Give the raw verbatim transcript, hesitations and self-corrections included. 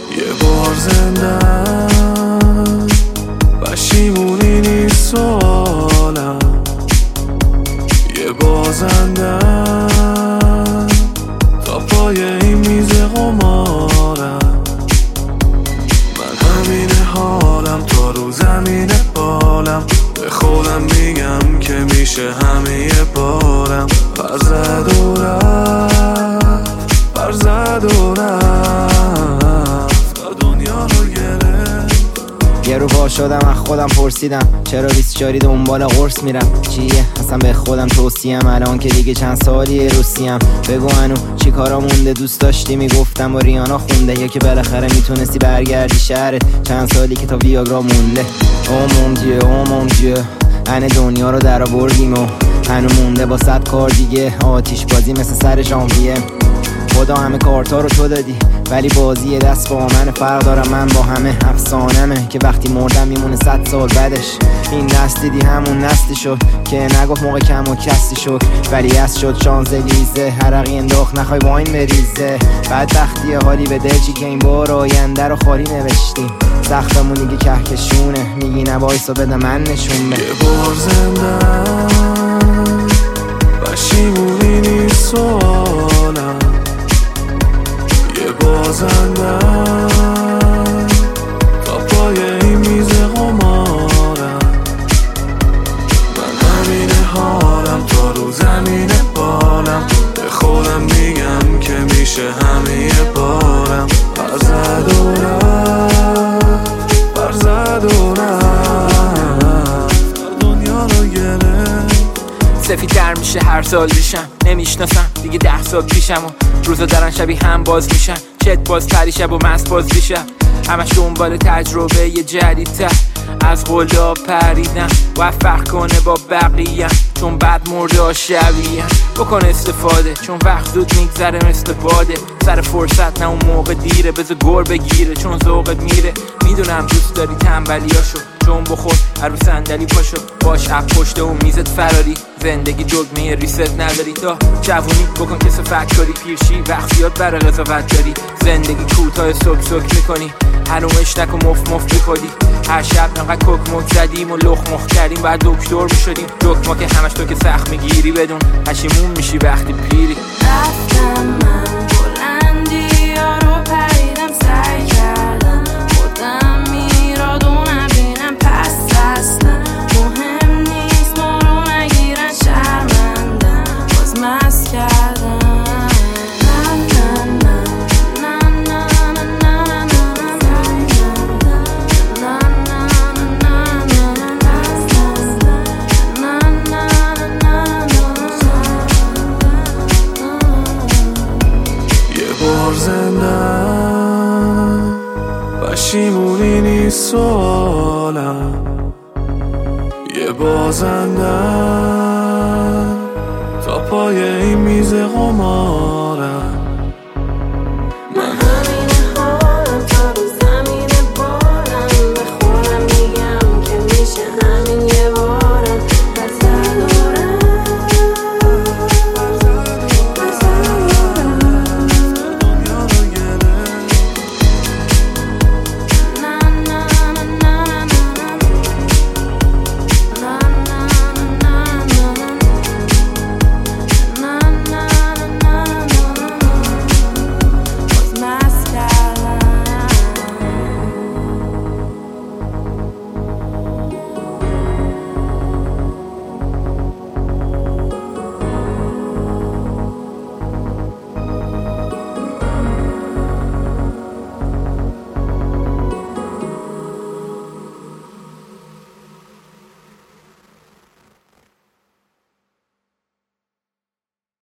یه بار زندم پشیمونی نیست سوالم، یه بازندم تا پای این میز قمارم. من همین حالم تا رو زمین بالم، به خودم میگم که میشه همه بارم. پر زد و رفت، پر زد و رفت تا دنیا رو گرفت. یه رو پا شدم از خودم پرسیدم چرا بیست و چهار دنبال قرص میرم. چیه اصلا به خودم توصیم الان که دیگه چند سالیه روسیم. بگو هنو چی کارا مونده، دوست داشتی میگفتم و ریانا خونده، یا که بالاخره میتونستی برگردی شهرت. چند سالی که تا ویاگرا مونده. او مون دیه او مون دیه انه دنیا رو در آوردیم و هنو مونده با صد کار دیگه. آتیش بازی مثل سر ژانویه، خدا همه کارتا رو تو دادی ولی بازی دست با من فرق دارم. من با همه افسانمه که وقتی مردم میمونه صد سال بعدش. این دست دیدی همون نسلی شد که نگفت موقع کم و کسی شد، ولی از شد شانزلیزه حرقی انداخت نخوای واین بریزه. بدبختی حالی به دلچی که این بار آینده رو خالی نوشتیم. سختمون دیگه کهکشونه، میگی نبایسا بده من نشون بده. یه بار زندم پشیمونی نیست سوالم، یه بازندم تا پای این میز قمارم. من همین حالم تا رو زمین بالم، به خودم میگم که میشه همه بارم. پر زد و رفت، پر زد و رفت تا دنیا رو گرفت. سفیدتر میشه هر سال دیشم، نمیشناسم دیگه ده سال پیشم و روزا دارن شبیه هم باز میشن. چت باز پریشب و مست باز دیشب، همش دنبال تجربه یه جدیدتر. از قلا پریدم و فرق کنه با بقیه، چون بعد مرده شبیه. بکن استفاده چون وقت زود میگذره مثل باده. سر فرصت نه اون موقع دیره، بذار گر بگیره چون ذوقت میره. میدونم دوست داری تنبلیاشو، چون بخور هر رو صندلی پاشو. باش اپ پشته و میزت فراری، زندگی دگمه ریست نداری. تا جوونی بکن که صفت کاری، پیرشی وقت زیاد برای قضاوت داری. زندگی کوتاه صبح سک میکنی، هنومش نکو مف مف میکنی. هر شب نقدر کک مک زدیم و لخ مخ کردیم، بعد دکتر میشدیم. دکتما که همش تو که سخت میگیری، بدون پشیمون میشی وقتی پیری. رفتم من بلندی ها رو پریدم، سعی کردم خودم میراد و نبینم. پس اصلا مهم نیست ما رو نگیرن، شرمندم باز مست کردم. زندم پشیمونی نیست سوالم، یه بازندم تا پای این میز قمار.